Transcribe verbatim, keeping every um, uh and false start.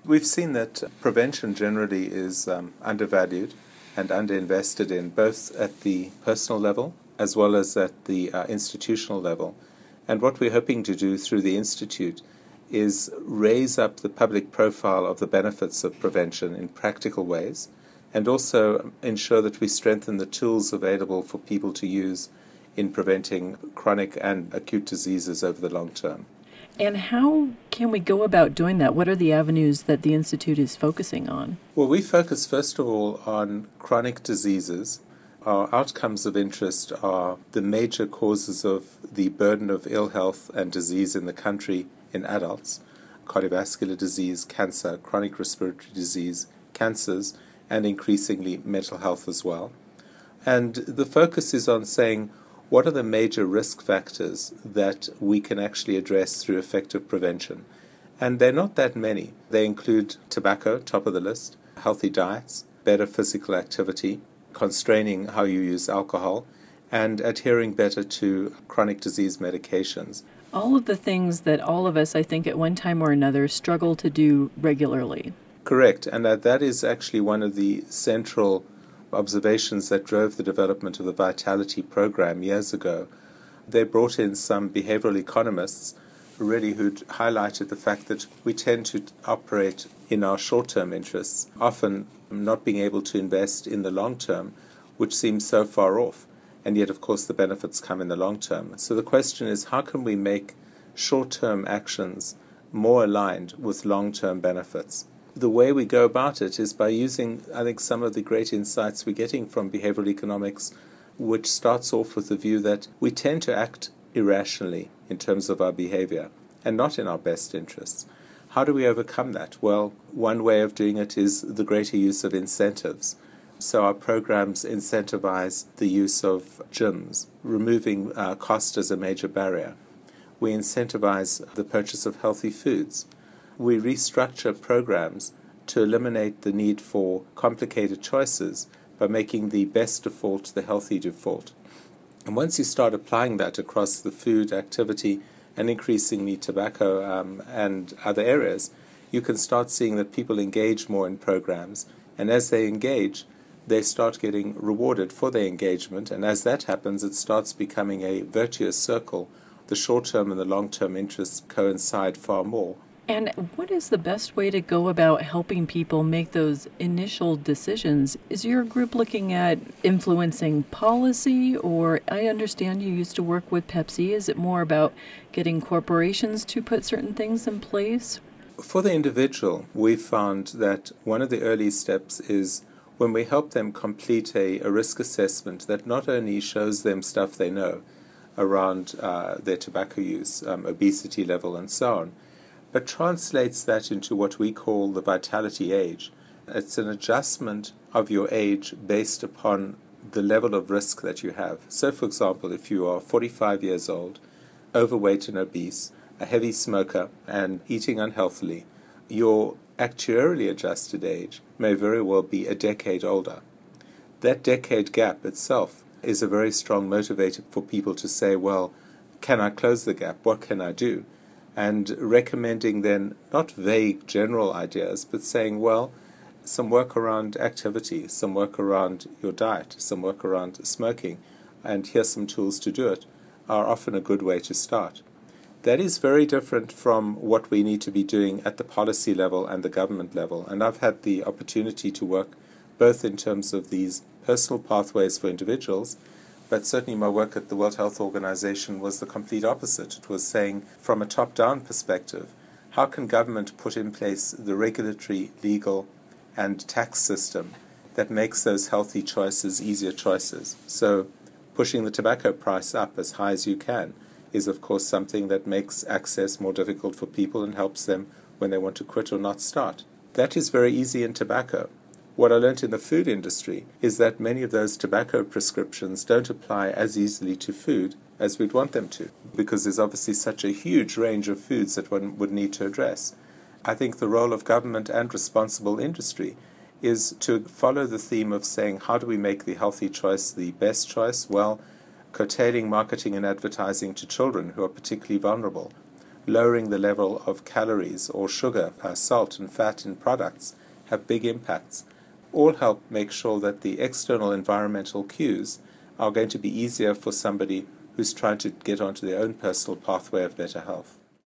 We've seen that prevention generally is um, undervalued and underinvested in, both at the personal level as well as at the uh, institutional level. And what we're hoping to do through the Institute is raise up the public profile of the benefits of prevention in practical ways, and also ensure that we strengthen the tools available for people to use in preventing chronic and acute diseases over the long term. And how can we go about doing that? What are the avenues that the Institute is focusing on? Well, we focus first of all on chronic diseases. Our outcomes of interest are the major causes of the burden of ill health and disease in the country in adults: cardiovascular disease, cancer, chronic respiratory disease, cancers, and increasingly mental health as well. And the focus is on saying, what are the major risk factors that we can actually address through effective prevention? And they're not that many. They include tobacco, top of the list, healthy diets, better physical activity, constraining how you use alcohol, and adhering better to chronic disease medications. All of the things that all of us, I think, at one time or another struggle to do regularly. Correct, and that, that is actually one of the central observations that drove the development of the Vitality program years ago. They brought in some behavioral economists really who'd highlighted the fact that we tend to operate in our short-term interests, often not being able to invest in the long term, which seems so far off. And yet, of course, the benefits come in the long term. So the question is, how can we make short-term actions more aligned with long-term benefits? The way we go about it is by using, I think, some of the great insights we're getting from behavioral economics, which starts off with the view that we tend to act irrationally in terms of our behavior and not in our best interests. How do we overcome that? Well, one way of doing it is the greater use of incentives. So our programs incentivize the use of gyms, removing uh, cost as a major barrier. We incentivize the purchase of healthy foods. We restructure programs to eliminate the need for complicated choices by making the best default the healthy default. And once you start applying that across the food, activity, and increasingly tobacco um, and other areas, you can start seeing that people engage more in programs. And as they engage, they start getting rewarded for their engagement. And as that happens, it starts becoming a virtuous circle. The short-term and the long-term interests coincide far more. And what is the best way to go about helping people make those initial decisions? Is your group looking at influencing policy, or I understand you used to work with Pepsi. Is it more about getting corporations to put certain things in place? For the individual, we found that one of the early steps is when we help them complete a, a risk assessment that not only shows them stuff they know around uh, their tobacco use, um, obesity level, and so on, but translates that into what we call the Vitality age. It's an adjustment of your age based upon the level of risk that you have. So, for example, if you are forty-five years old, overweight and obese, a heavy smoker, and eating unhealthily, your actuarially adjusted age may very well be a decade older. That decade gap itself is a very strong motivator for people to say, well, can I close the gap? What can I do? And recommending then not vague general ideas, but saying, well, some work around activity, some work around your diet, some work around smoking, and here's some tools to do it, are often a good way to start. That is very different from what we need to be doing at the policy level and the government level. And I've had the opportunity to work both in terms of these personal pathways for individuals, but certainly my work at the World Health Organization was the complete opposite. It was saying, from a top-down perspective, how can government put in place the regulatory, legal, and tax system that makes those healthy choices easier choices? So pushing the tobacco price up as high as you can is, of course, something that makes access more difficult for people and helps them when they want to quit or not start. That is very easy in tobacco. What I learned in the food industry is that many of those tobacco prescriptions don't apply as easily to food as we'd want them to, because there's obviously such a huge range of foods that one would need to address. I think the role of government and responsible industry is to follow the theme of saying, how do we make the healthy choice the best choice? Well, curtailing marketing and advertising to children who are particularly vulnerable, lowering the level of calories or sugar, uh, salt and fat in products have big impacts. All help make sure that the external environmental cues are going to be easier for somebody who's trying to get onto their own personal pathway of better health.